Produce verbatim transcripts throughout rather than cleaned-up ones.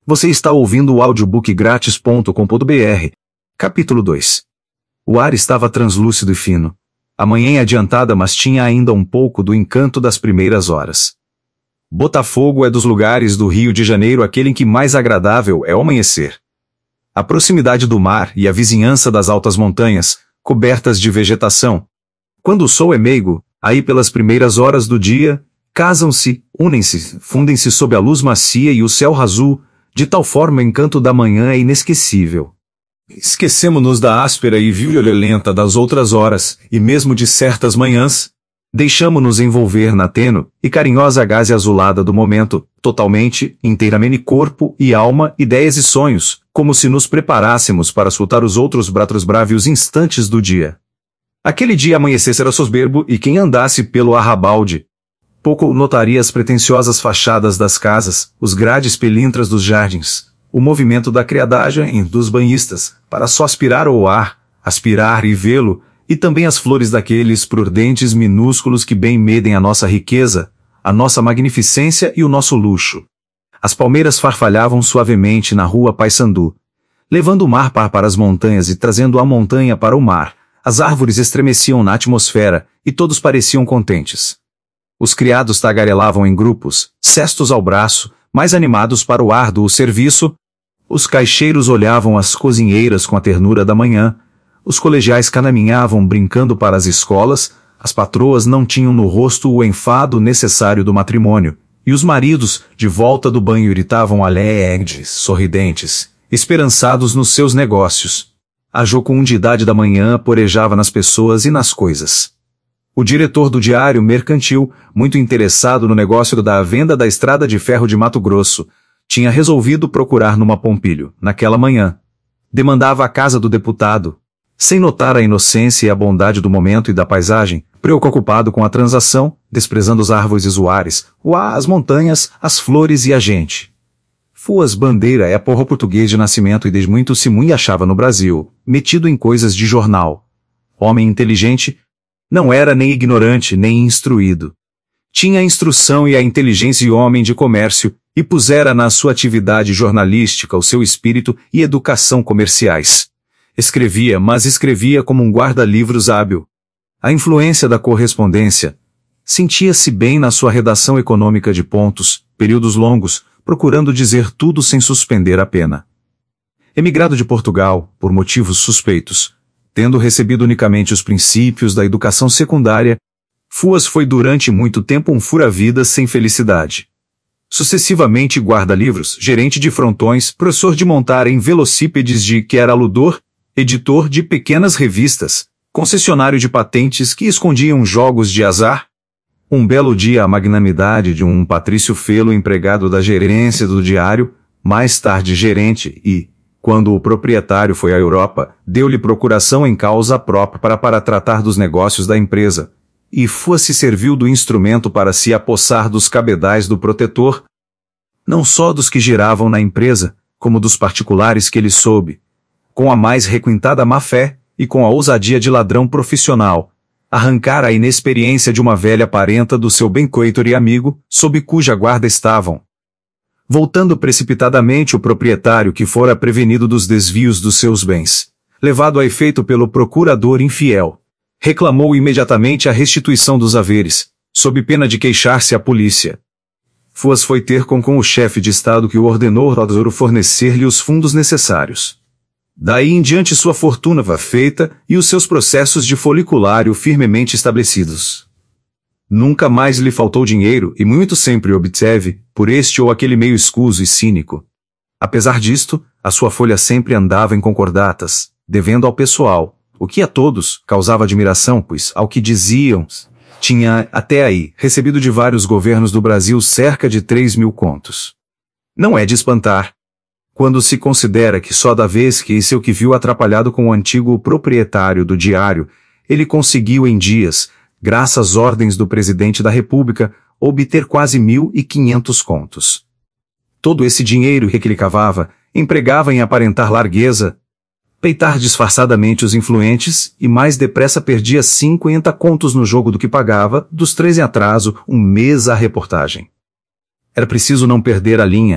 Você está ouvindo o audiobook grátis ponto com ponto br. Capítulo dois. O ar estava translúcido e fino. A manhã adiantada, mas tinha ainda um pouco do encanto das primeiras horas. Botafogo é dos lugares do Rio de Janeiro aquele em que mais agradável é o amanhecer. A proximidade do mar e a vizinhança das altas montanhas, cobertas de vegetação. Quando o sol é meigo, aí pelas primeiras horas do dia, casam-se, unem-se, fundem-se sob a luz macia e o céu azul, de tal forma o encanto da manhã é inesquecível. Esquecemo-nos da áspera e violenta das outras horas, e mesmo de certas manhãs, deixamo-nos envolver na tênue e carinhosa gaze azulada do momento, totalmente, inteiramente corpo e alma, ideias e sonhos, como se nos preparássemos para soltar os outros bratos brávios instantes do dia. Aquele dia amanhecesse era soberbo, e quem andasse pelo arrabalde pouco notaria as pretensiosas fachadas das casas, os grades pelintras dos jardins, o movimento da criadagem dos banhistas, para só aspirar o ar, aspirar e vê-lo, e também as flores daqueles prudentes minúsculos que bem medem a nossa riqueza, a nossa magnificência e o nosso luxo. As palmeiras farfalhavam suavemente na rua Paissandu, levando o mar para as montanhas e trazendo a montanha para o mar. As árvores estremeciam na atmosfera, e todos pareciam contentes. Os criados tagarelavam em grupos, cestos ao braço, mais animados para o árduo serviço. Os caixeiros olhavam as cozinheiras com a ternura da manhã. Os colegiais caminhavam brincando para as escolas. As patroas não tinham no rosto o enfado necessário do matrimônio. E os maridos, de volta do banho, irritavam alegres, sorridentes, esperançados nos seus negócios. A jocundidade da manhã porejava nas pessoas e nas coisas. O diretor do Diário Mercantil, muito interessado no negócio da venda da estrada de ferro de Mato Grosso, tinha resolvido procurar numa Pompilho, naquela manhã. Demandava a casa do deputado, sem notar a inocência e a bondade do momento e da paisagem, preocupado com a transação, desprezando os árvores usuários, o ar, as montanhas, as flores e a gente. Fuas Bandeira é porro português de nascimento e desde muito se muito achava no Brasil, metido em coisas de jornal. Homem inteligente, não era nem ignorante nem instruído. Tinha a instrução e a inteligência de homem de comércio, e pusera na sua atividade jornalística o seu espírito e educação comerciais. Escrevia, mas escrevia como um guarda-livros hábil. A influência da correspondência. Sentia-se bem na sua redação econômica de pontos, períodos longos, procurando dizer tudo sem suspender a pena. Emigrado de Portugal, por motivos suspeitos, tendo recebido unicamente os princípios da educação secundária, Fuas foi durante muito tempo um fura-vidas sem felicidade. Sucessivamente guarda-livros, gerente de frontões, professor de montar em velocípedes de que era aludor, editor de pequenas revistas, concessionário de patentes que escondiam jogos de azar. Um belo dia a magnanimidade de um Patrício Felo, empregado da gerência do Diário, mais tarde gerente e, quando o proprietário foi à Europa, deu-lhe procuração em causa própria para, para tratar dos negócios da empresa, e Fuas se serviu do instrumento para se apossar dos cabedais do protetor, não só dos que giravam na empresa, como dos particulares que ele soube, com a mais requintada má-fé e com a ousadia de ladrão profissional, arrancar a inexperiência de uma velha parenta do seu bencoitor e amigo, sob cuja guarda estavam. Voltando precipitadamente o proprietário que fora prevenido dos desvios dos seus bens, levado a efeito pelo procurador infiel, reclamou imediatamente a restituição dos haveres, sob pena de queixar-se à polícia. Fuas foi ter com, com o chefe de Estado que o ordenou fornecer-lhe os fundos necessários. Daí em diante sua fortuna va feita e os seus processos de foliculário firmemente estabelecidos. Nunca mais lhe faltou dinheiro e muito sempre obteve, por este ou aquele meio escuso e cínico. Apesar disto, a sua folha sempre andava em concordatas, devendo ao pessoal, o que a todos causava admiração, pois, ao que diziam, tinha, até aí, recebido de vários governos do Brasil cerca de três mil contos. Não é de espantar, quando se considera que só da vez que esse o que viu atrapalhado com o antigo proprietário do Diário, ele conseguiu em dias, graças às ordens do presidente da República, obter quase mil e quinhentos contos. Todo esse dinheiro que ele cavava, empregava em aparentar largueza, peitar disfarçadamente os influentes, e mais depressa perdia cinquenta contos no jogo do que pagava, dos três em atraso, um mês à reportagem. Era preciso não perder a linha,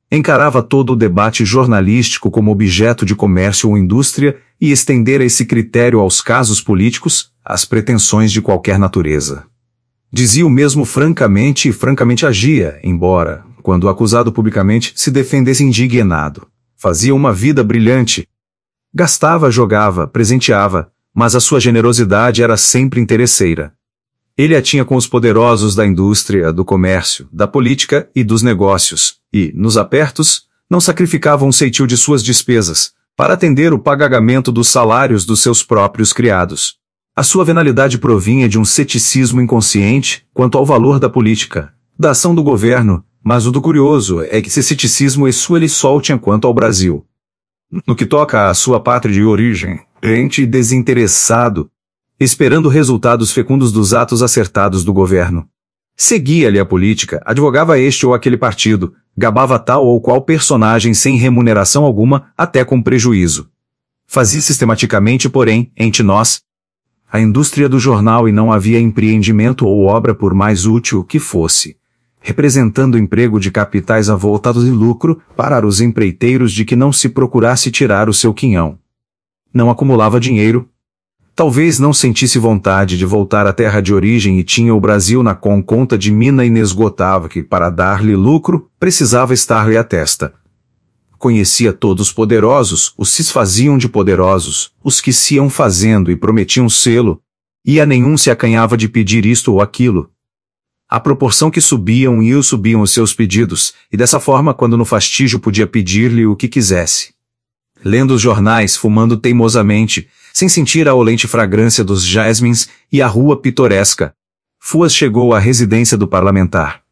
Encarava todo o debate jornalístico como objeto de comércio ou indústria e estendera esse critério aos casos políticos, às pretensões de qualquer natureza. Dizia o mesmo francamente e francamente agia, embora, quando acusado publicamente, se defendesse indignado. Fazia uma vida brilhante. Gastava, jogava, presenteava, mas a sua generosidade era sempre interesseira. Ele a tinha com os poderosos da indústria, do comércio, da política e dos negócios, e, nos apertos, não sacrificava um ceitil de suas despesas, para atender o pagamento dos salários dos seus próprios criados. A sua venalidade provinha de um ceticismo inconsciente quanto ao valor da política, da ação do governo, mas o do curioso é que esse ceticismo e sua ele só tinha quanto ao Brasil. No que toca à sua pátria de origem, crente e desinteressado, esperando resultados fecundos dos atos acertados do governo. Seguia-lhe a política, advogava este ou aquele partido, gabava tal ou qual personagem sem remuneração alguma, até com prejuízo. Fazia sistematicamente, porém, entre nós, a indústria do jornal e não havia empreendimento ou obra por mais útil que fosse, representando o emprego de capitais avultados e lucro para os empreiteiros de que não se procurasse tirar o seu quinhão. Não acumulava dinheiro. Talvez não sentisse vontade de voltar à terra de origem e tinha o Brasil na com conta de mina inesgotável que, para dar-lhe lucro, precisava estar-lhe à testa. Conhecia todos os poderosos, os se faziam de poderosos, os que se iam fazendo e prometiam selo, e a nenhum se acanhava de pedir isto ou aquilo. À proporção que subiam e subiam os seus pedidos, e dessa forma quando no fastígio podia pedir-lhe o que quisesse. Lendo os jornais, fumando teimosamente, sem sentir a olente fragrância dos jasmins e a rua pitoresca, Fuas chegou à residência do parlamentar.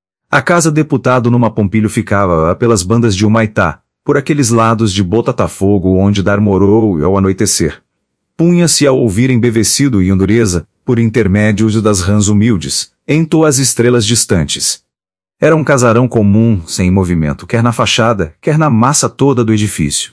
A casa deputado numa Pompilho ficava pelas bandas de Humaitá, por aqueles lados de Botafogo onde dar morou ao anoitecer. Punha-se a ouvir embevecido e endureza, por intermédio das rãs humildes, entoa as estrelas distantes. Era um casarão comum, sem movimento, quer na fachada, quer na massa toda do edifício.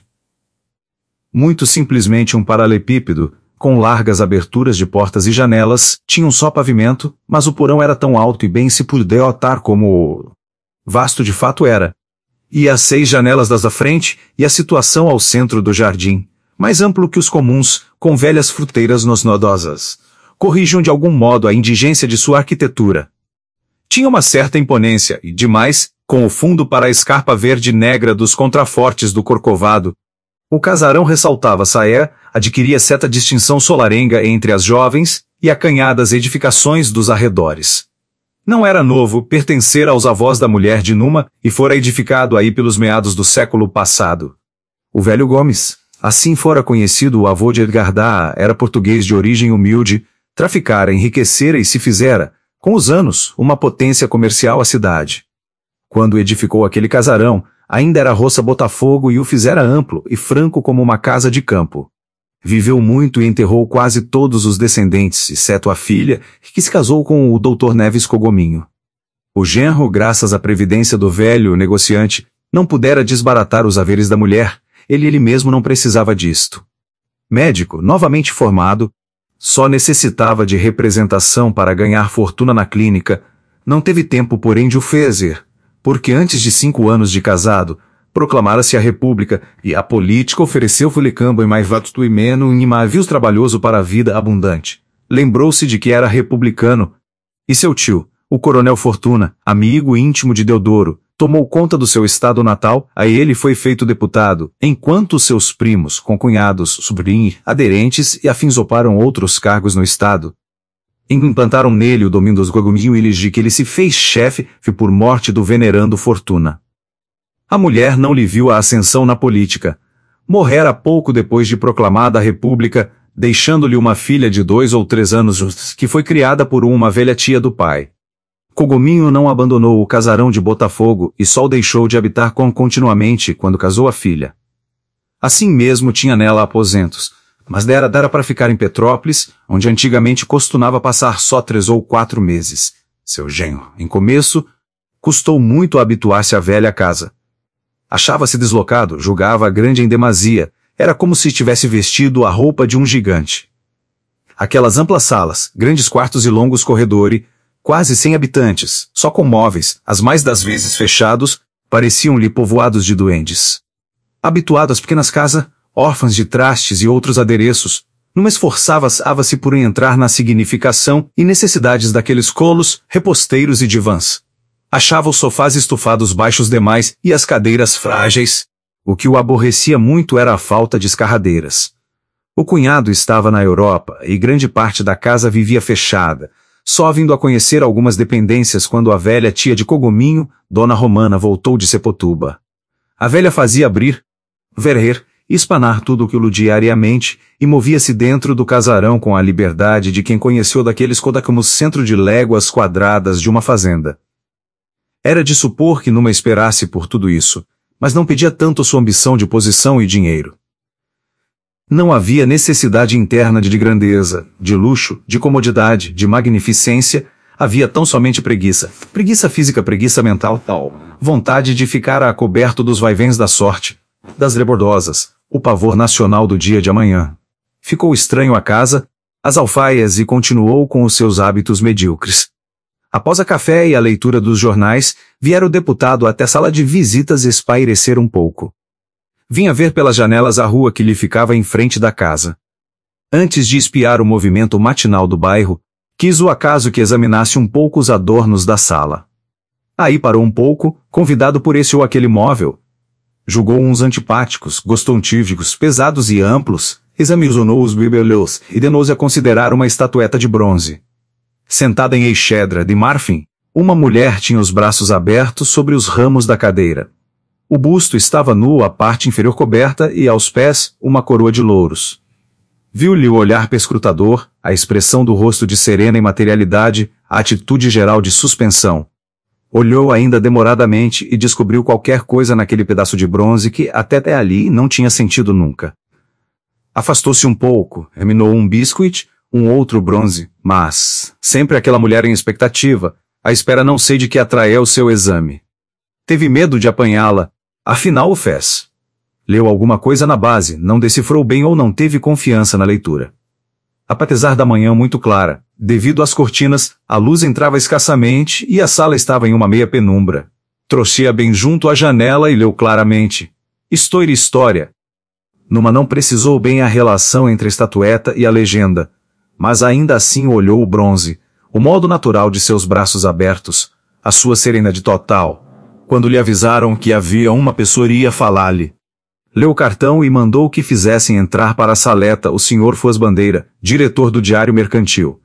Muito simplesmente um paralelepípedo, com largas aberturas de portas e janelas, tinha um só pavimento, mas o porão era tão alto e bem se podia notar como vasto de fato era. E as seis janelas das da frente, e a situação ao centro do jardim, mais amplo que os comuns, com velhas fruteiras nos nodosas, corrigiam de algum modo a indigência de sua arquitetura. Tinha uma certa imponência, e demais, com o fundo para a escarpa verde negra dos contrafortes do Corcovado. O casarão ressaltava saé, adquiria certa distinção solarenga entre as jovens e acanhadas edificações dos arredores. Não era novo, pertencer aos avós da mulher de Numa e fora edificado aí pelos meados do século passado. O velho Gomes, assim fora conhecido o avô de Edgar Dá, era português de origem humilde, traficara, enriquecera e se fizera, com os anos, uma potência comercial à cidade. Quando edificou aquele casarão, ainda era roça Botafogo e o fizera amplo e franco como uma casa de campo. Viveu muito e enterrou quase todos os descendentes, exceto a filha, que se casou com o doutor Neves Cogominho. O genro, graças à previdência do velho negociante, não pudera desbaratar os haveres da mulher, ele ele mesmo não precisava disto. Médico, novamente formado, só necessitava de representação para ganhar fortuna na clínica, não teve tempo porém de o fazer, porque antes de cinco anos de casado, proclamara-se a República, e a política ofereceu-lhe cambo e mais vasto e menos inimavios trabalhoso para a vida abundante. Lembrou-se de que era republicano, e seu tio, o coronel Fortuna, amigo íntimo de Deodoro, tomou conta do seu estado natal, a ele foi feito deputado, enquanto seus primos, concunhados, sobrinhos, aderentes e afins ocuparam outros cargos no estado. Implantaram nele o domínio dos Cogominho e de que ele se fez chefe por morte do venerando Fortuna. A mulher não lhe viu a ascensão na política. Morrera pouco depois de proclamada a República, deixando-lhe uma filha de dois ou três anos que foi criada por uma velha tia do pai. Cogominho não abandonou o casarão de Botafogo e só o deixou de habitar com continuamente quando casou a filha. Assim mesmo tinha nela aposentos, mas dera dera para ficar em Petrópolis, onde antigamente costumava passar só três ou quatro meses. Seu genro, em começo, custou muito habituar-se à velha casa. Achava-se deslocado, julgava grande em demasia, era como se tivesse vestido a roupa de um gigante. Aquelas amplas salas, grandes quartos e longos corredores, quase sem habitantes, só com móveis, as mais das vezes fechados, Pareciam-lhe povoados de duendes. Habituado às pequenas casas, órfãs de trastes e outros adereços, numa esforçava-se por entrar na significação e necessidades daqueles colos, reposteiros e divãs. Achava os sofás estufados baixos demais e as cadeiras frágeis. O que o aborrecia muito era a falta de escarradeiras. O cunhado estava na Europa e grande parte da casa vivia fechada, só vindo a conhecer algumas dependências quando a velha tia de Cogominho, Dona Romana, voltou de Sepotuba. A velha fazia abrir, verrer e espanar tudo o que iludia diariamente e movia-se dentro do casarão com a liberdade de quem conheceu daqueles codacamos centro de léguas quadradas de uma fazenda. Era de supor que numa esperasse por tudo isso, mas não pedia tanto sua ambição de posição e dinheiro. Não havia necessidade interna de grandeza, de luxo, de comodidade, de magnificência, havia tão somente preguiça, preguiça física, preguiça mental, tal, vontade de ficar a coberto dos vaivens da sorte, das rebordosas, o pavor nacional do dia de amanhã. Ficou estranho à casa, às alfaias e continuou com os seus hábitos medíocres. Após a café e a leitura dos jornais, viera o deputado até a sala de visitas espairecer um pouco. Vinha ver pelas janelas a rua que lhe ficava em frente da casa. Antes de espiar o movimento matinal do bairro, quis o acaso que examinasse um pouco os adornos da sala. Aí parou um pouco, convidado por esse ou aquele móvel. Julgou uns antipáticos, gostontíficos, pesados e amplos, examinou os bibelos e denou-se a considerar uma estatueta de bronze. Sentada em eixedra de marfim, uma mulher tinha os braços abertos sobre os ramos da cadeira. O busto estava nu, a parte inferior coberta e, aos pés, uma coroa de louros. Viu-lhe o olhar perscrutador, a expressão do rosto de serena imaterialidade, a atitude geral de suspensão. Olhou ainda demoradamente e descobriu qualquer coisa naquele pedaço de bronze que, até ali, não tinha sentido nunca. Afastou-se um pouco, examinou um biscuit, um outro bronze, mas, sempre aquela mulher em expectativa, à espera não sei de que atraia o seu exame. Teve medo de apanhá-la, afinal o fez. Leu alguma coisa na base, não decifrou bem ou não teve confiança na leitura. Apesar da manhã muito clara, devido às cortinas, a luz entrava escassamente e a sala estava em uma meia penumbra. Trouxe-a bem junto à janela e leu claramente. História História. Numa não precisou bem a relação entre a estatueta e a legenda, mas ainda assim olhou o bronze, o modo natural de seus braços abertos, a sua serenidade total, quando lhe avisaram que havia uma pessoa ia falar-lhe. Leu o cartão e mandou que fizessem entrar para a saleta o senhor Fuas Bandeira, diretor do Diário Mercantil.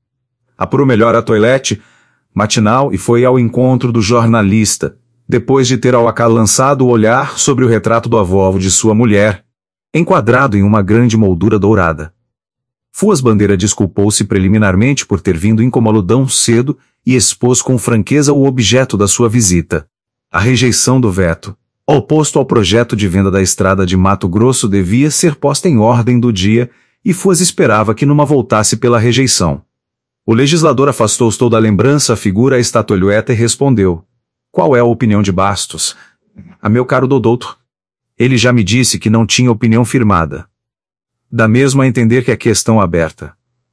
Apurou melhor a toilette matinal e foi ao encontro do jornalista, depois de ter ao acaso lançado o olhar sobre o retrato do avô de sua mulher, enquadrado em uma grande moldura dourada. Fuas Bandeira desculpou-se preliminarmente por ter vindo incomodão cedo e expôs com franqueza o objeto da sua visita. A rejeição do veto, oposto ao projeto de venda da estrada de Mato Grosso, devia ser posta em ordem do dia, e Fuas esperava que numa voltasse pela rejeição. O legislador afastou-se toda a lembrança a figura a estatueta e respondeu: qual é a opinião de Bastos? A meu caro doutor. Ele já me disse que não tinha opinião firmada. Dá mesmo a entender que é questão aberta.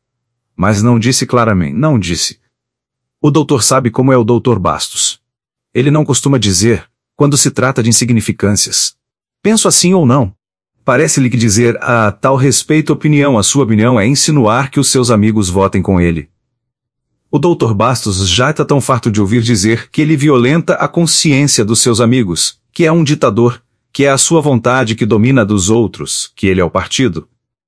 Mas não disse claramente, não disse. O doutor sabe como é o doutor Bastos. Ele não costuma dizer, quando se trata de insignificâncias. Penso assim ou não. Parece-lhe que dizer a tal respeito opinião, a sua opinião, é insinuar que os seus amigos votem com ele. O doutor Bastos já está tão farto de ouvir dizer que ele violenta a consciência dos seus amigos, que é um ditador, que é a sua vontade que domina a dos outros, que ele é o partido.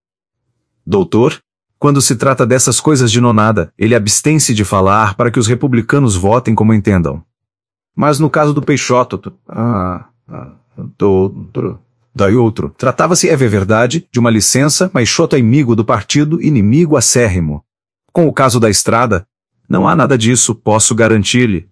Doutor, quando se trata dessas coisas de nonada, ele abstém-se de falar para que os republicanos votem como entendam. Mas no caso do Peixoto, ah, ah, doutor, daí outro, tratava-se, é verdade, de uma licença, mas Xoto é inimigo do partido, inimigo acérrimo. Com o caso da estrada, não há nada disso, posso garantir-lhe.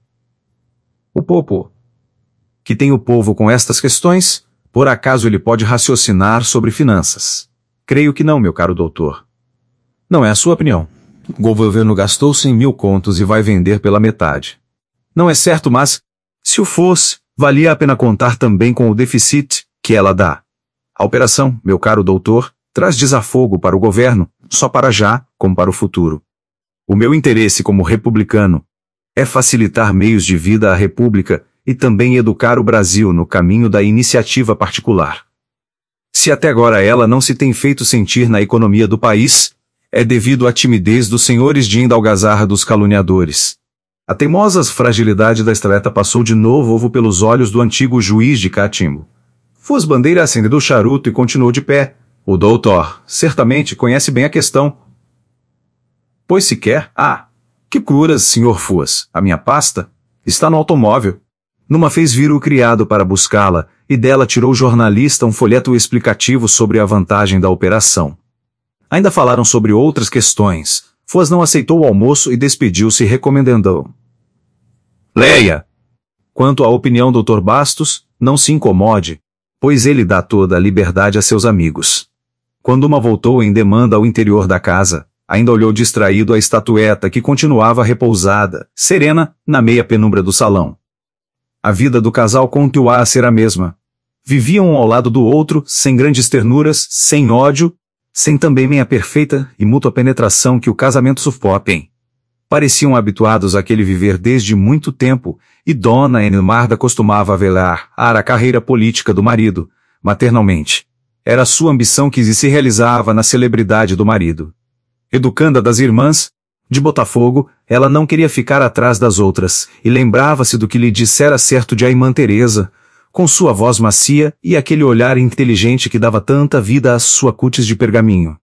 O povo, que tem o povo com estas questões, por acaso ele pode raciocinar sobre finanças? Creio que não, meu caro doutor. Não é a sua opinião. O governo gastou cem mil contos e vai vender pela metade. Não é certo, mas, se o fosse, valia a pena contar também com o déficit que ela dá. A operação, meu caro doutor, traz desafogo para o governo, só para já, como para o futuro. O meu interesse como republicano é facilitar meios de vida à república e também educar o Brasil no caminho da iniciativa particular. Se até agora ela não se tem feito sentir na economia do país, é devido à timidez dos senhores de Indalgazarra dos caluniadores. A teimosa fragilidade da estreta passou de novo pelos olhos do antigo juiz de Catimbo. Fuas Bandeira acendeu o charuto e continuou de pé. O doutor, certamente, conhece bem a questão. Pois se quer, ah, que curas, senhor Fuas, a minha pasta está no automóvel. Numa fez vir o criado para buscá-la, e dela tirou o jornalista um folheto explicativo sobre a vantagem da operação. Ainda falaram sobre outras questões. Fuas não aceitou o almoço e despediu-se recomendando: leia! Quanto à opinião do doutor Bastos, não se incomode, pois ele dá toda a liberdade a seus amigos. Quando uma voltou em demanda ao interior da casa, ainda olhou distraído a estatueta que continuava repousada, serena, na meia penumbra do salão. A vida do casal continuava a ser a mesma. Viviam um ao lado do outro, sem grandes ternuras, sem ódio, sem também meia perfeita e mútua penetração que o casamento sufoquem. Pareciam habituados àquele viver desde muito tempo, e Dona Enilmarda costumava velar a carreira política do marido, maternalmente. Era sua ambição que se realizava na celebridade do marido. Educanda das irmãs, de Botafogo, ela não queria ficar atrás das outras, e lembrava-se do que lhe dissera certo de a irmã Teresa, com sua voz macia e aquele olhar inteligente que dava tanta vida à sua cutis de pergaminho.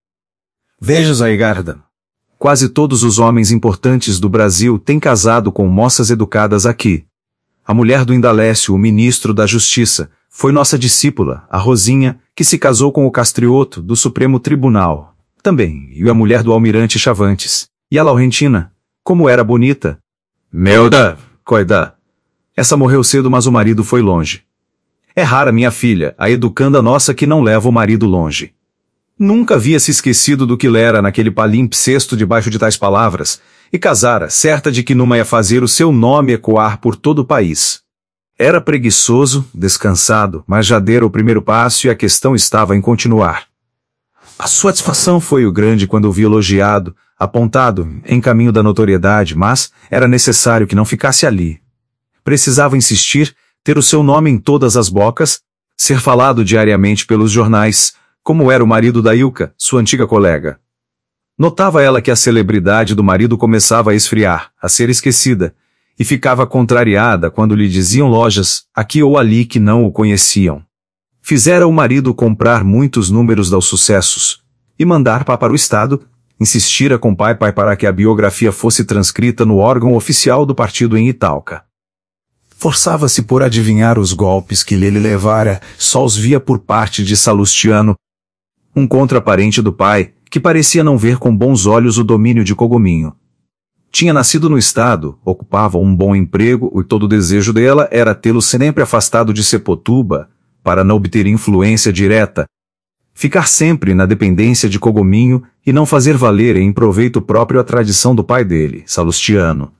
Veja, Zaigarda. Quase todos os homens importantes do Brasil têm casado com moças educadas aqui. A mulher do Indalécio, o ministro da Justiça, foi nossa discípula, a Rosinha, que se casou com o Castrioto, do Supremo Tribunal. Também, e a mulher do almirante Chavantes. E a Laurentina, como era bonita. Meu Deus, coida. Essa morreu cedo, mas o marido foi longe. É rara minha filha, a educanda nossa que não leva o marido longe. Nunca havia se esquecido do que lera naquele palimpsesto debaixo de tais palavras, e casara, certa de que numa ia fazer o seu nome ecoar por todo o país. Era preguiçoso, descansado, mas já dera o primeiro passo e a questão estava em continuar. A sua satisfação foi o grande quando o vi elogiado, apontado, em caminho da notoriedade, mas era necessário que não ficasse ali. Precisava insistir, ter o seu nome em todas as bocas, ser falado diariamente pelos jornais, como era o marido da Ilka, sua antiga colega. Notava ela que a celebridade do marido começava a esfriar, a ser esquecida, e ficava contrariada quando lhe diziam lojas, aqui ou ali, que não o conheciam. Fizera o marido comprar muitos números dos sucessos, e mandar pá para o Estado, insistira com pai pai para que a biografia fosse transcrita no órgão oficial do partido em Italca. Forçava-se por adivinhar os golpes que lhe levara, só os via por parte de Salustiano, um contraparente do pai, que parecia não ver com bons olhos o domínio de Cogominho. Tinha nascido no Estado, ocupava um bom emprego e todo o desejo dela era tê-lo sempre afastado de Sepotuba, para não obter influência direta, ficar sempre na dependência de Cogominho e não fazer valer em proveito próprio a tradição do pai dele, Salustiano.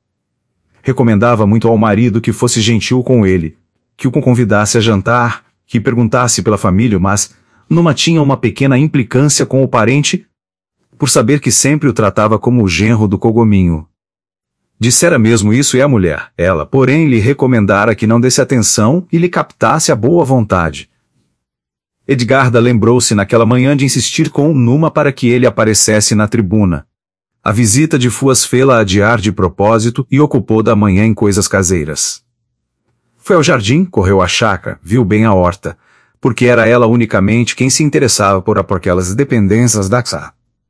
Recomendava muito ao marido que fosse gentil com ele, que o convidasse a jantar, que perguntasse pela família, mas numa tinha uma pequena implicância com o parente, por saber que sempre o tratava como o genro do Cogominho. Dissera mesmo isso e a mulher, ela, porém, lhe recomendara que não desse atenção e lhe captasse a boa vontade. Edgarda lembrou-se naquela manhã de insistir com Numa para que ele aparecesse na tribuna. A visita de Fuas fê-la adiar de propósito e ocupou da manhã em coisas caseiras. Foi ao jardim, correu à chácara, viu bem a horta, porque era ela unicamente quem se interessava por aquelas dependências da casa.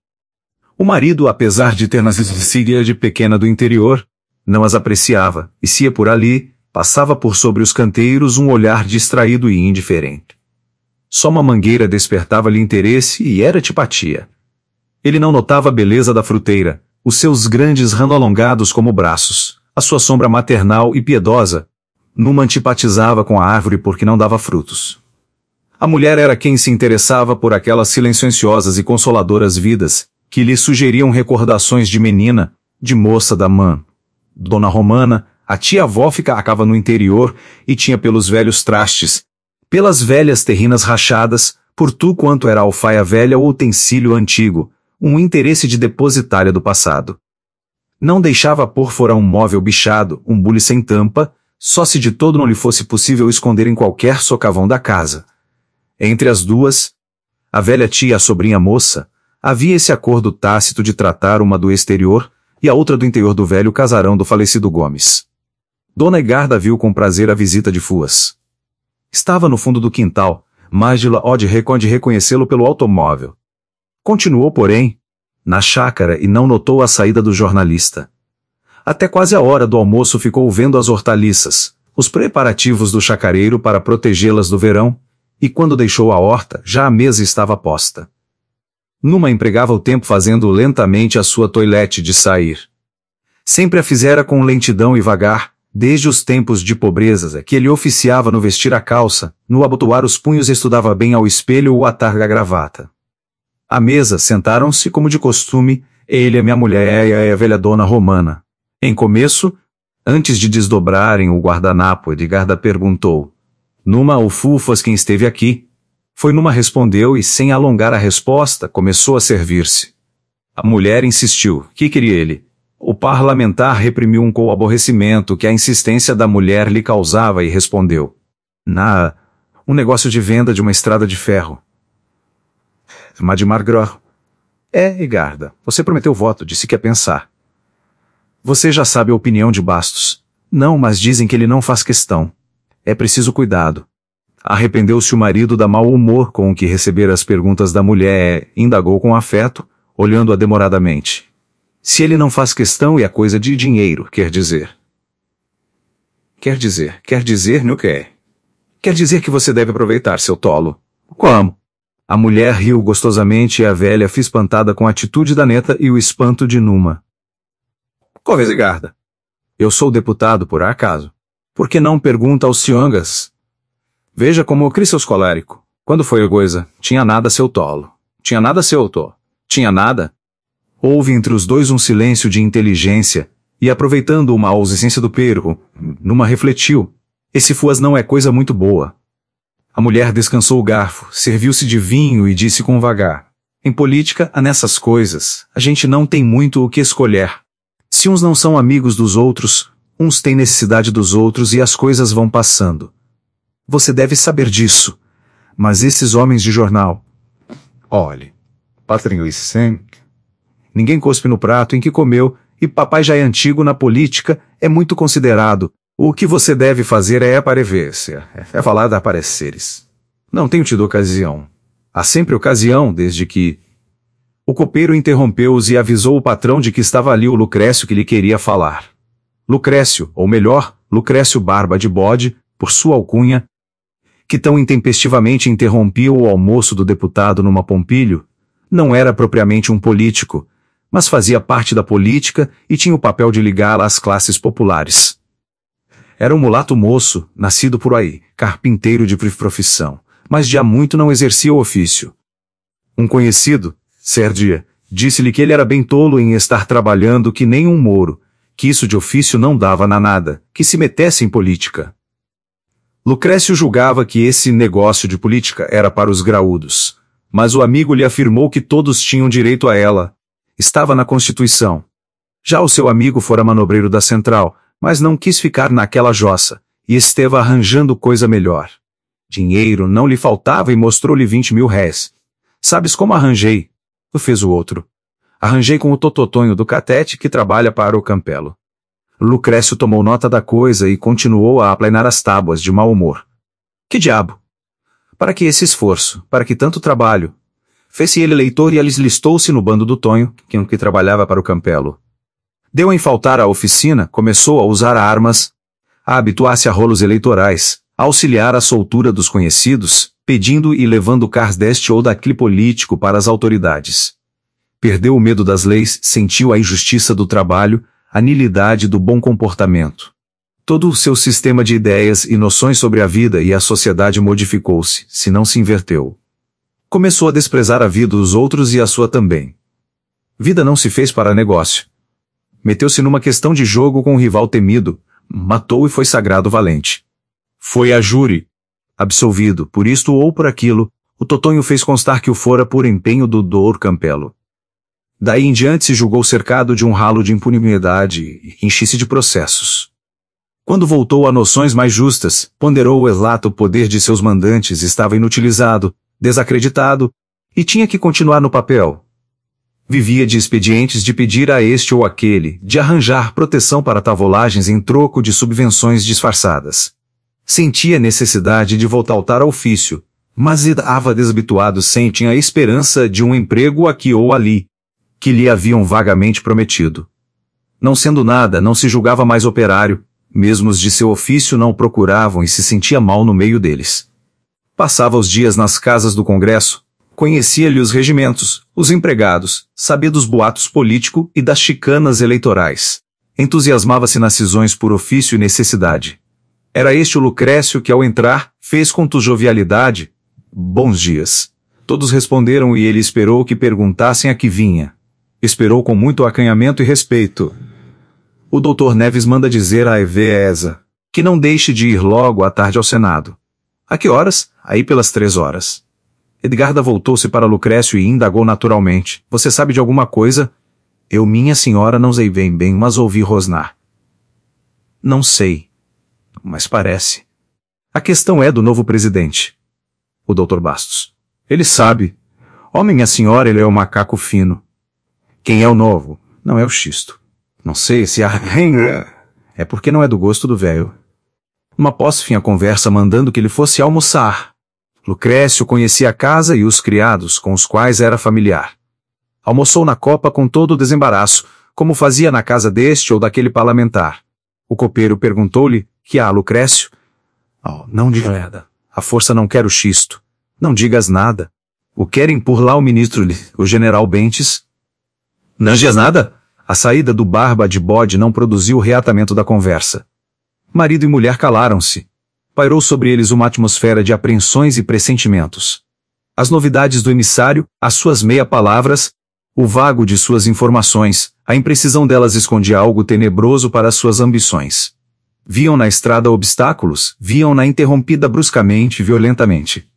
O marido, apesar de ter nascido de pequena do interior, não as apreciava, e se ia por ali, passava por sobre os canteiros um olhar distraído e indiferente. Só uma mangueira despertava-lhe interesse e era tipatia. Ele não notava a beleza da fruteira, os seus grandes ramos alongados como braços, a sua sombra maternal e piedosa. Numa antipatizava com a árvore porque não dava frutos. A mulher era quem se interessava por aquelas silenciosas e consoladoras vidas, que lhe sugeriam recordações de menina, de moça da mãe. Dona Romana, a tia-avó ficava no interior e tinha pelos velhos trastes, pelas velhas terrinas rachadas, por tu quanto era alfaia velha ou utensílio antigo, um interesse de depositária do passado. Não deixava pôr fora um móvel bichado, um bule sem tampa, só se de todo não lhe fosse possível esconder em qualquer socavão da casa. Entre as duas, a velha tia e a sobrinha moça, havia esse acordo tácito de tratar uma do exterior e a outra do interior do velho casarão do falecido Gomes. Dona Egarda viu com prazer a visita de Fuas. Estava no fundo do quintal, mas de lá de reconhecê-lo pelo automóvel. Continuou, porém, na chácara e não notou a saída do jornalista. Até quase a hora do almoço ficou vendo as hortaliças, os preparativos do chacareiro para protegê-las do verão, e quando deixou a horta, já a mesa estava posta. Numa empregava o tempo fazendo lentamente a sua toilette de sair. Sempre a fizera com lentidão e vagar, desde os tempos de pobreza que ele oficiava no vestir a calça, no abotoar os punhos estudava bem ao espelho ou atar a gravata. À mesa sentaram-se como de costume, ele, a minha mulher e a velha dona Romana. Em começo, antes de desdobrarem o guardanapo, Edgarda perguntou: Numa ou Fufas quem esteve aqui? Foi Numa respondeu e, sem alongar a resposta, começou a servir-se. A mulher insistiu. Que queria ele? O parlamentar reprimiu um com o aborrecimento que a insistência da mulher lhe causava e respondeu: Na, um negócio de venda de uma estrada de ferro. Madimar Gror. É, Egarda, você prometeu voto, disse que ia pensar. Você já sabe a opinião de Bastos. Não, mas dizem que ele não faz questão. É preciso cuidado. Arrependeu-se o marido da mau humor com o que recebera as perguntas da mulher e indagou com afeto, olhando-a demoradamente. Se ele não faz questão e é coisa de dinheiro, quer dizer. Quer dizer, quer dizer no que? Quer dizer que você deve aproveitar, seu tolo. Como? A mulher riu gostosamente e a velha foi espantada com a atitude da neta e o espanto de Numa. Covese Garda. Eu sou deputado por acaso. Por que não pergunta aos senhores? Veja como cria seus colérico. Quando foi a coisa? Tinha nada, seu tolo. Tinha nada, seu to. Tinha nada? Houve entre os dois um silêncio de inteligência, e aproveitando uma ausência do perro, Numa refletiu. Esse Fuas não é coisa muito boa. A mulher descansou o garfo, serviu-se de vinho e disse com vagar. Em política, há nessas coisas, a gente não tem muito o que escolher. Se uns não são amigos dos outros, uns têm necessidade dos outros e as coisas vão passando. Você deve saber disso. Mas esses homens de jornal... Olhe, Patrícia, ninguém cospe no prato em que comeu, e papai já é antigo na política, é muito considerado. O que você deve fazer é aparecer-se, é falar de apareceres. Não tenho tido ocasião. Há sempre ocasião, desde que... O copeiro interrompeu-os e avisou o patrão de que estava ali o Lucrécio que lhe queria falar. Lucrécio, ou melhor, Lucrécio Barba de Bode, por sua alcunha, que tão intempestivamente interrompia o almoço do deputado Numa Pompilho, não era propriamente um político, mas fazia parte da política e tinha o papel de ligá-la às classes populares. Era um mulato moço, nascido por aí, carpinteiro de profissão, mas de há muito não exercia o ofício. Um conhecido, Serdia, disse-lhe que ele era bem tolo em estar trabalhando que nem um mouro, que isso de ofício não dava na nada, que se metesse em política. Lucrécio julgava que esse negócio de política era para os graúdos, mas o amigo lhe afirmou que todos tinham direito a ela. Estava na Constituição. Já o seu amigo fora manobreiro da Central, mas não quis ficar naquela jossa, e esteve arranjando coisa melhor. Dinheiro não lhe faltava e mostrou-lhe vinte mil réis. Sabes como arranjei? Fez o outro. Arranjei com o Tototonho do Catete que trabalha para o Campelo. Lucrécio tomou nota da coisa e continuou a aplanar as tábuas de mau humor. Que diabo? Para que esse esforço? Para que tanto trabalho? Fez-se ele leitor e alistou-se no bando do Tonho, que, que trabalhava para o Campelo. Deu em faltar à oficina, começou a usar armas, a habituar-se a rolos eleitorais, a auxiliar a soltura dos conhecidos, pedindo e levando cars deste ou daquele político para as autoridades. Perdeu o medo das leis, sentiu a injustiça do trabalho, a nilidade do bom comportamento. Todo o seu sistema de ideias e noções sobre a vida e a sociedade modificou-se, se não se inverteu. Começou a desprezar a vida dos outros e a sua também. Vida não se fez para negócio. Meteu-se numa questão de jogo com um rival temido, matou e foi sagrado valente. Foi a júri. Absolvido, por isto ou por aquilo, o Totonho fez constar que o fora por empenho do doutor Campelo. Daí em diante se julgou cercado de um ralo de impunidade e enchisse de processos. Quando voltou a noções mais justas, ponderou o exato poder de seus mandantes estava inutilizado, desacreditado, e tinha que continuar no papel. Vivia de expedientes de pedir a este ou aquele, de arranjar proteção para tavolagens em troco de subvenções disfarçadas. Sentia necessidade de voltar ao ofício, mas estava desabituado sem tinha a esperança de um emprego aqui ou ali, que lhe haviam vagamente prometido. Não sendo nada, não se julgava mais operário, mesmo os de seu ofício não o procuravam e se sentia mal no meio deles. Passava os dias nas casas do Congresso, conhecia-lhe os regimentos, os empregados, sabia dos boatos político e das chicanas eleitorais. Entusiasmava-se nas cisões por ofício e necessidade. Era este o Lucrécio que, ao entrar, fez com jovialidade: "Bons dias." Todos responderam e ele esperou que perguntassem a que vinha. Esperou com muito acanhamento e respeito. "O doutor Neves manda dizer à Evesa que não deixe de ir logo à tarde ao Senado." "A que horas?" "Aí pelas três horas." Edgarda voltou-se para Lucrécio e indagou naturalmente: "Você sabe de alguma coisa?" "Eu, minha senhora, não sei bem bem, mas ouvi rosnar." "Não sei. Mas parece. A questão é do novo presidente." "O doutor Bastos." "Ele sabe." "Ó, minha senhora, ele é o macaco fino." "Quem é o novo?" "Não é o Xisto." "Não sei se arranha." "É porque não é do gosto do velho." Uma pós-fim a conversa mandando que ele fosse almoçar. Lucrécio conhecia a casa e os criados com os quais era familiar. Almoçou na copa com todo o desembaraço, como fazia na casa deste ou daquele parlamentar. O copeiro perguntou-lhe: "Que há, Lucrécio?" "Oh, não diga nada. A força não quer o Xisto." "Não digas nada. O querem por lá o ministro, o general Bentes." "Não digas nada?" A saída do barba de bode não produziu o reatamento da conversa. Marido e mulher calaram-se. Pairou sobre eles uma atmosfera de apreensões e pressentimentos. As novidades do emissário, as suas meia-palavras, o vago de suas informações, a imprecisão delas escondia algo tenebroso para as suas ambições. Viam na estrada obstáculos, viam-na interrompida bruscamente e violentamente.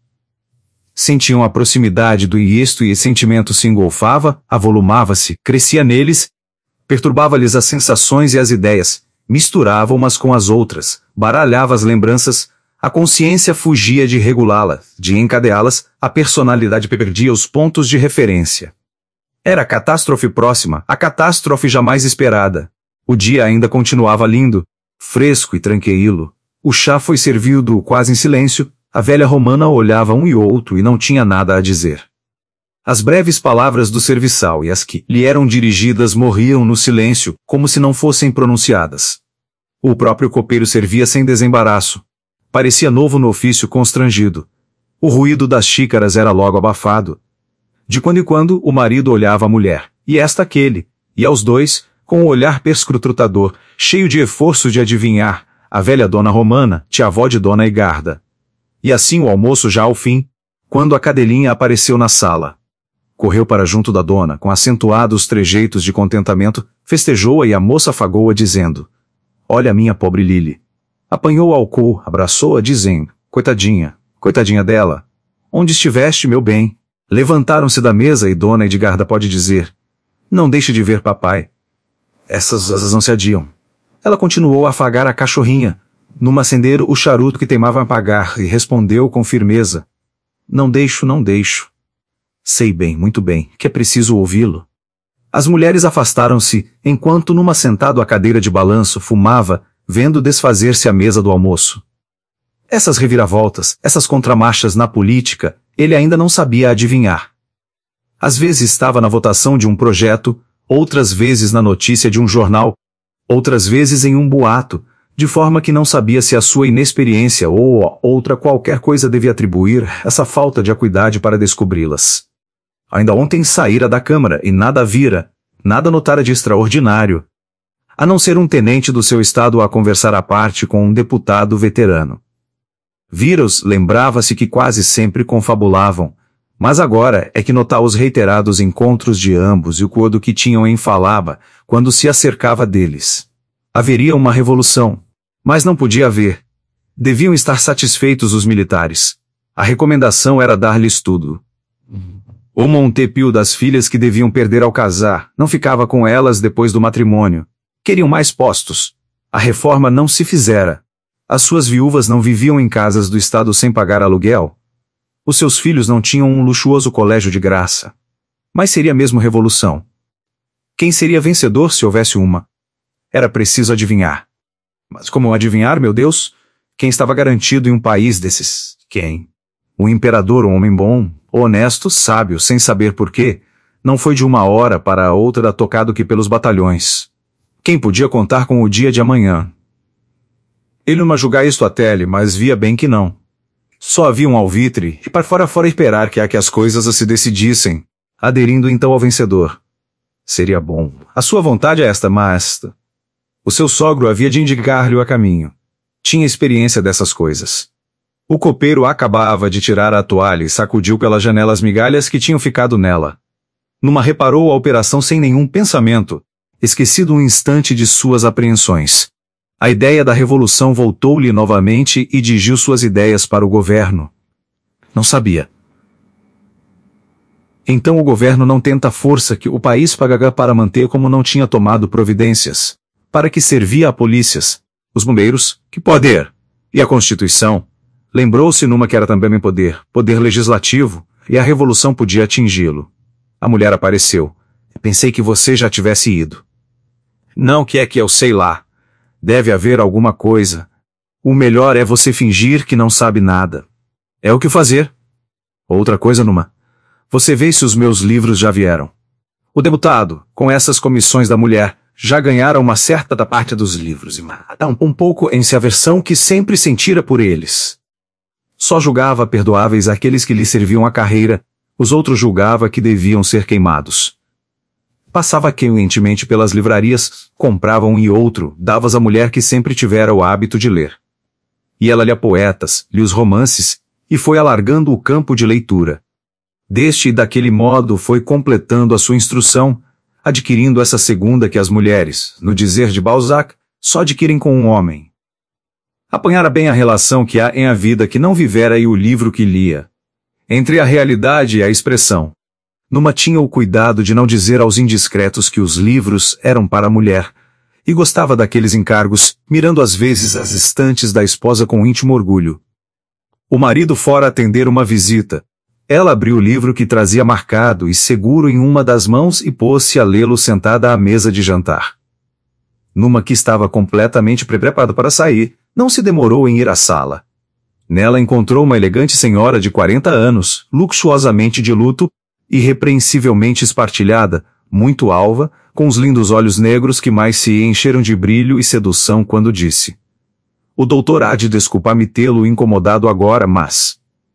Sentiam a proximidade do iesto e esse sentimento se engolfava, avolumava-se, crescia neles, perturbava-lhes as sensações e as ideias, misturava umas com as outras, baralhava as lembranças, a consciência fugia de regulá-las, de encadeá-las, a personalidade perdia os pontos de referência. Era a catástrofe próxima, a catástrofe jamais esperada. O dia ainda continuava lindo, fresco e tranquilo. O chá foi servido quase em silêncio, a velha romana olhava um e outro e não tinha nada a dizer. As breves palavras do serviçal e as que lhe eram dirigidas morriam no silêncio, como se não fossem pronunciadas. O próprio copeiro servia sem desembaraço. Parecia novo no ofício, constrangido. O ruído das xícaras era logo abafado. De quando em quando o marido olhava a mulher, e esta aquele, e aos dois, com o olhar perscrutador, cheio de esforço de adivinhar, a velha dona Romana, tia-avó de dona Edgarda. E assim o almoço já ao fim, quando a cadelinha apareceu na sala. Correu para junto da dona, com acentuados trejeitos de contentamento, festejou-a e a moça afagou-a dizendo: "Olha a minha pobre Lili." Apanhou-a ao colo, abraçou-a dizendo: "Coitadinha, coitadinha dela. Onde estiveste, meu bem?" Levantaram-se da mesa e dona Edgarda pode dizer: "Não deixe de ver papai." Essas asas não se adiam. Ela continuou a afagar a cachorrinha, numa acender o charuto que teimava a apagar, e respondeu com firmeza: "Não deixo, não deixo. Sei bem, muito bem, que é preciso ouvi-lo." As mulheres afastaram-se, enquanto numa sentado à cadeira de balanço fumava, vendo desfazer-se a mesa do almoço. Essas reviravoltas, essas contramarchas na política, ele ainda não sabia adivinhar. Às vezes estava na votação de um projeto, outras vezes na notícia de um jornal, outras vezes em um boato, de forma que não sabia se a sua inexperiência ou outra qualquer coisa devia atribuir essa falta de acuidade para descobri-las. Ainda ontem saíra da Câmara e nada vira, nada notara de extraordinário, a não ser um tenente do seu estado a conversar à parte com um deputado veterano. Vira-os, lembrava-se que quase sempre confabulavam, mas agora é que notava os reiterados encontros de ambos e o cuido que tinham em falava, quando se acercava deles. Haveria uma revolução, mas não podia haver. Deviam estar satisfeitos os militares. A recomendação era dar-lhes tudo. O Montepio das filhas que deviam perder ao casar, não ficava com elas depois do matrimônio. Queriam mais postos. A reforma não se fizera. As suas viúvas não viviam em casas do Estado sem pagar aluguel. Os seus filhos não tinham um luxuoso colégio de graça. Mas seria mesmo revolução. Quem seria vencedor se houvesse uma? Era preciso adivinhar. Mas como adivinhar, meu Deus? Quem estava garantido em um país desses? Quem? O imperador, um homem bom, honesto, sábio, sem saber porquê, não foi de uma hora para a outra tocado que pelos batalhões. Quem podia contar com o dia de amanhã? Ele não julgar isto a tele, mas via bem que não. Só havia um alvitre, e para fora fora esperar que a que as coisas se decidissem, aderindo então ao vencedor. Seria bom. A sua vontade é esta, mas... O seu sogro havia de indicar-lhe o caminho. Tinha experiência dessas coisas. O copeiro acabava de tirar a toalha e sacudiu pela janela as migalhas que tinham ficado nela. Numa reparou a operação sem nenhum pensamento, esquecido um instante de suas apreensões. A ideia da revolução voltou-lhe novamente e dirigiu suas ideias para o governo. Não sabia. Então o governo não tenta a força que o país paga para manter como não tinha tomado providências. Para que servia a polícias, os bombeiros, que poder, e a Constituição. Lembrou-se numa que era também poder, poder legislativo, e a revolução podia atingi-lo. A mulher apareceu. Pensei que você já tivesse ido. Não, que é que eu sei lá. Deve haver alguma coisa. O melhor é você fingir que não sabe nada. É o que fazer. Outra coisa, Numa. Você vê se os meus livros já vieram. O deputado, com essas comissões da mulher, já ganharam uma certa da parte dos livros e mata um pouco em se aversão que sempre sentira por eles. Só julgava perdoáveis aqueles que lhe serviam a carreira, os outros julgava que deviam ser queimados. Passava quentemente pelas livrarias, comprava um e outro, davas à mulher que sempre tivera o hábito de ler. E ela lia poetas, lia os romances, e foi alargando o campo de leitura. Deste e daquele modo foi completando a sua instrução, adquirindo essa segunda que as mulheres, no dizer de Balzac, só adquirem com um homem. Apanhara bem a relação que há em a vida que não vivera e o livro que lia. Entre a realidade e a expressão. Numa tinha o cuidado de não dizer aos indiscretos que os livros eram para a mulher, e gostava daqueles encargos, mirando às vezes as estantes da esposa com íntimo orgulho. O marido fora atender uma visita. Ela abriu o livro que trazia marcado e seguro em uma das mãos e pôs-se a lê-lo sentada à mesa de jantar. Numa que estava completamente preparada para sair, não se demorou em ir à sala. Nela encontrou uma elegante senhora de quarenta anos, luxuosamente de luto, irrepreensivelmente espartilhada, muito alva, com os lindos olhos negros que mais se encheram de brilho e sedução quando disse: "O doutor há de desculpar-me tê-lo incomodado agora, mas...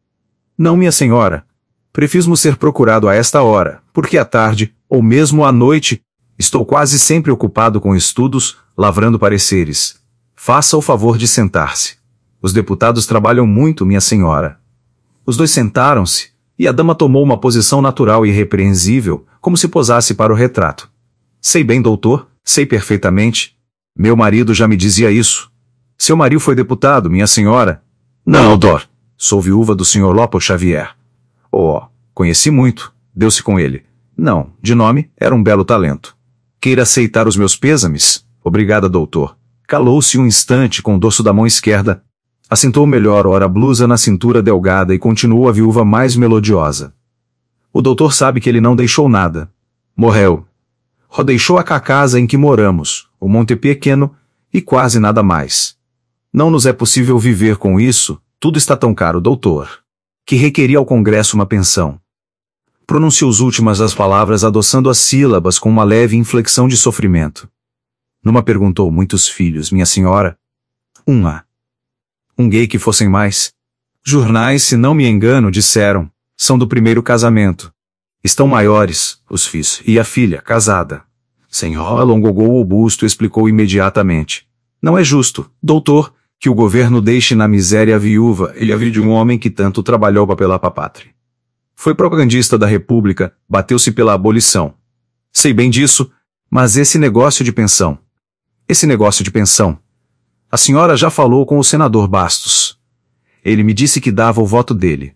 Não, minha senhora. Prefismo ser procurado a esta hora, porque à tarde, ou mesmo à noite, estou quase sempre ocupado com estudos, lavrando pareceres. Faça o favor de sentar-se. Os deputados trabalham muito, minha senhora." Os dois sentaram-se, e a dama tomou uma posição natural e irrepreensível, como se posasse para o retrato. "Sei bem, doutor, sei perfeitamente. Meu marido já me dizia isso. Seu marido foi deputado, minha senhora." "Não, doutor. Sou viúva do senhor Lopo Xavier." "Oh, conheci muito. Deu-se com ele." "Não, de nome, era um belo talento." "Queira aceitar os meus pêsames?" "Obrigada, doutor." Calou-se um instante com o dorso da mão esquerda, assentou melhor ora a blusa na cintura delgada e continuou a viúva mais melodiosa. "O doutor sabe que ele não deixou nada. Morreu. O deixou a casa em que moramos, o monte pequeno, e quase nada mais. Não nos é possível viver com isso, tudo está tão caro, doutor, que requeria ao Congresso uma pensão." Pronunciou as últimas das palavras adoçando as sílabas com uma leve inflexão de sofrimento. Numa perguntou: "Muitos filhos, minha senhora?" "Um há." "Um gay que fossem mais?" "Jornais, se não me engano, disseram. São do primeiro casamento. Estão maiores, os filhos, e a filha, casada." Senhor alongou o busto e explicou imediatamente: "Não é justo, doutor, que o governo deixe na miséria a viúva e a vida de um homem que tanto trabalhou pela pátria. Foi propagandista da República, bateu-se pela abolição. Sei bem disso, mas esse negócio de pensão... Esse negócio de pensão... A senhora já falou com o senador Bastos. Ele me disse que dava o voto dele."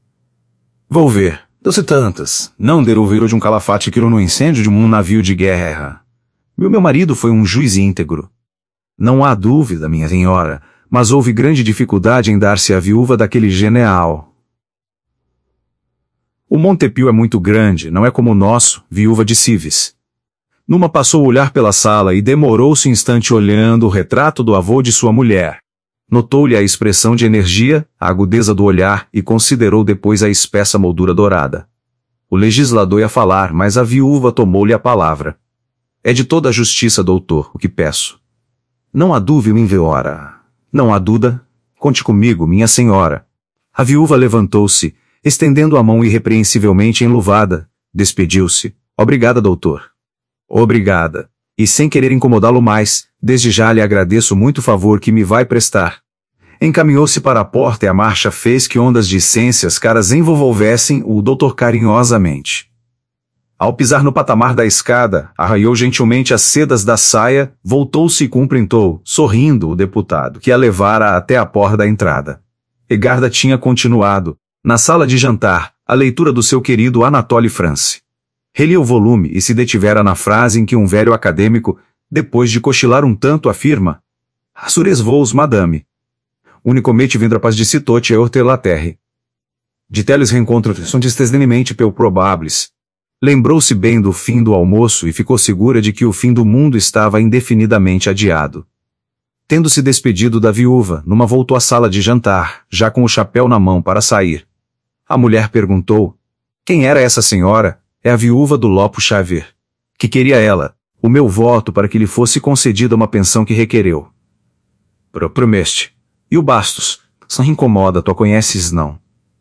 "Vou ver. Deu-se tantas. Não der o viro de um calafate que no incêndio de um navio de guerra. Meu meu marido foi um juiz íntegro." Não há dúvida, minha senhora, mas houve grande dificuldade em dar-se a viúva daquele general. O Montepio é muito grande, não é como o nosso, viúva de Cives. Numa passou a olhar pela sala e demorou-se um instante olhando o retrato do avô de sua mulher. Notou-lhe a expressão de energia, a agudeza do olhar e considerou depois a espessa moldura dourada. O legislador ia falar, mas a viúva tomou-lhe a palavra. É de toda a justiça, doutor, o que peço. Não há dúvida, minha senhora. Não há dúvida. Conte comigo, minha senhora. A viúva levantou-se, estendendo a mão irrepreensivelmente enluvada, despediu-se. Obrigada, doutor. Obrigada. E sem querer incomodá-lo mais, desde já lhe agradeço muito o favor que me vai prestar. Encaminhou-se para a porta e a marcha fez que ondas de essências caras envolvessem o doutor carinhosamente. Ao pisar no patamar da escada, arranhou gentilmente as sedas da saia, voltou-se e cumprimentou, sorrindo, o deputado, que a levara até a porta da entrada. Egarda tinha continuado, na sala de jantar, a leitura do seu querido Anatole France. Relia o volume e se detivera na frase em que um velho acadêmico, depois de cochilar um tanto, afirma: Assures vos, madame. Unicamente vindra paz de citote e orte la terre. De teles reencontros são desdesdenimento peu probables. Lembrou-se bem do fim do almoço e ficou segura de que o fim do mundo estava indefinidamente adiado. Tendo-se despedido da viúva, Numa voltou à sala de jantar, já com o chapéu na mão para sair. A mulher perguntou: quem era essa senhora? É a viúva do Lopo Xavier. Que queria ela? O meu voto para que lhe fosse concedida uma pensão que requereu. Pro promeste. E o Bastos? São incomoda, tu a conheces não?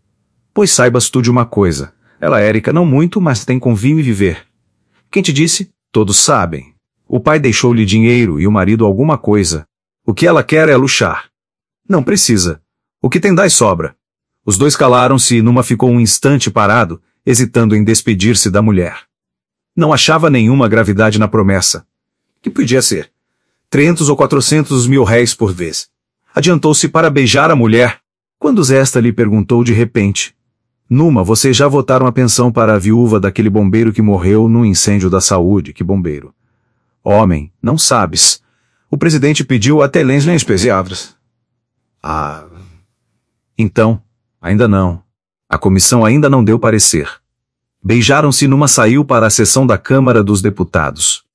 Pois saibas tu de uma coisa. Ela é rica não muito, mas tem com vinho e viver. Quem te disse? Todos sabem. O pai deixou-lhe dinheiro e o marido alguma coisa. O que ela quer é luxar. Não precisa. O que tem dai sobra. Os dois calaram-se e Numa ficou um instante parado, hesitando em despedir-se da mulher. Não achava nenhuma gravidade na promessa. Que podia ser? Trezentos ou quatrocentos mil réis por vez. Adiantou-se para beijar a mulher, quando esta lhe perguntou de repente: Numa, vocês já votaram a pensão para a viúva daquele bombeiro que morreu no incêndio da saúde? Que bombeiro? Homem, não sabes. O presidente pediu até lens lens pesavras. Ah. Então, ainda não. A comissão ainda não deu parecer. Beijaram-se. Numa saiu para a sessão da Câmara dos Deputados.